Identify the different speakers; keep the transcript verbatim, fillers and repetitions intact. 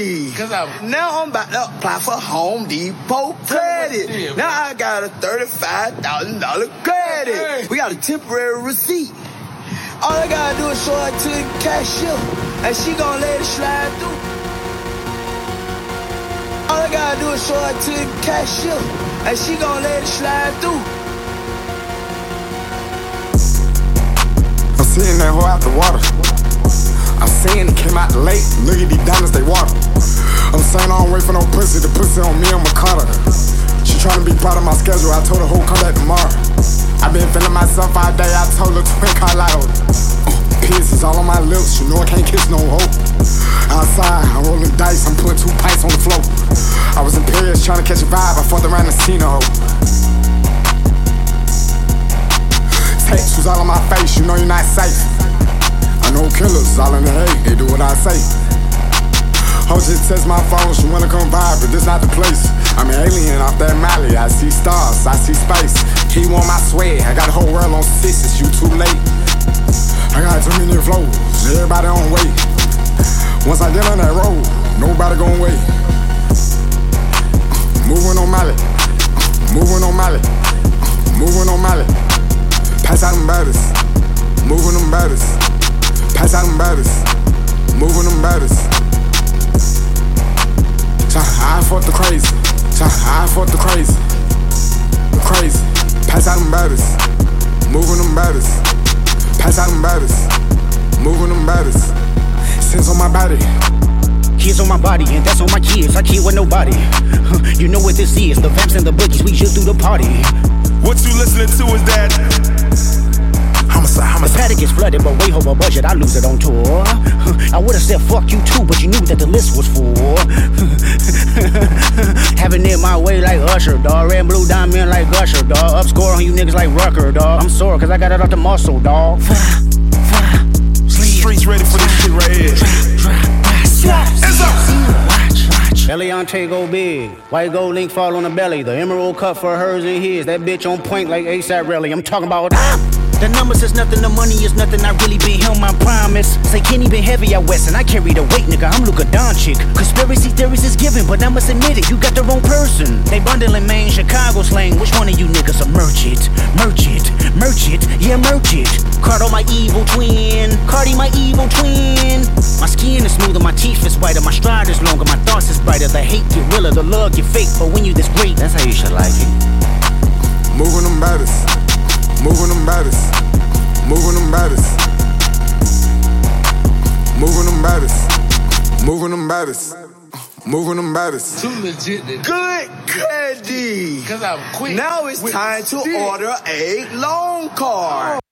Speaker 1: ready.
Speaker 2: Cause I'm
Speaker 1: now I'm about to apply for Home Depot credit.
Speaker 2: Shit,
Speaker 1: now I got a thirty-five thousand dollars credit.
Speaker 2: Hey.
Speaker 1: We got a temporary receipt. All I gotta do is show her to the cashier, and she gon' let it slide through. All I gotta do is show her to the cashier, and she gon' let it slide through.
Speaker 3: I'm seeing that hoe out the water. I'm seeing it came out the lake. Look at these diamonds, they water. I'm saying I don't wait for no pussy. The pussy on me, I'ma cut her. She tryna be part of my schedule. I told her, hoe, come back tomorrow. I been feeling myself all day. I told her, twin Carlotto. Uh, Piss is all on my lips. You know I can't kiss no hoe. Outside, I'm rolling dice. I'm putting two pints on the floor. I was in Paris trying to catch a vibe. I fucked around and seen a hoe. Tattoos all on my face. You know you're not safe. I know killers all in the hay. They do what I say. Ho just text my phone. She wanna come vibe, but this not the place. I'm an alien off that Mali. I see stars, I see space. He want my swag. I got the whole world on sixes. You too late. I got too many flows. Everybody on wait. Once I get on that road, nobody gon' wait. Moving on Mali. Moving on Mali. Moving on Mali. Pass out them batters. Moving them batters. Pass out them batters. Moving them batters. I fought the crazy. I fought the crazy. The crazy. Pass out them batters. Moving them batters. Pass out them batters. Moving them batters. Sins on my body.
Speaker 4: Kids on my body, and that's on my kids. I kid with nobody. You know what this is. The vamps and the bookies, we just do the party.
Speaker 5: What you listening to is that homicide, homicide.
Speaker 4: The paddock is flooded, but way over budget, I lose it on tour. I would've said fuck you too, but you knew that the list was full. Having it my way like Usher, dawg. Red and blue diamond like Gusher, dawg. Up score on you niggas like Rucker, dawg. I'm sore cause I got it off the muscle, dawg.
Speaker 5: Streets ready for this shit right here. It's up.
Speaker 4: Eliante go big. White gold link fall on the belly. The emerald cut for hers and his. That bitch on point like ASAP Rally. I'm talking about ah! The numbers is nothing, the money is nothing. I really been him, I promise. Say Kenny been heavy out west, and I carry the weight, nigga. I'm Luka Doncic. Conspiracy theories is given, but I must admit it, you got the wrong person. They bundling Maine, Chicago slang. Which one of you niggas are merch it? Merch it, merch it, yeah, merch it. Cardo my evil twin, Cardi my evil twin. My skin is smoother, my teeth is whiter, my stride is longer, my thoughts is brighter. The hate get realer, the love get fake, but when you this great, that's how you should like it.
Speaker 3: Moving them batters. Moving them batters. Moving them batters. Moving them batters. Moving them batters. Moving them batters.
Speaker 2: too legit. To
Speaker 1: Good credit.
Speaker 2: Cause I'm quick.
Speaker 1: Now it's
Speaker 2: with
Speaker 1: time to
Speaker 2: stick.
Speaker 1: order a loan card.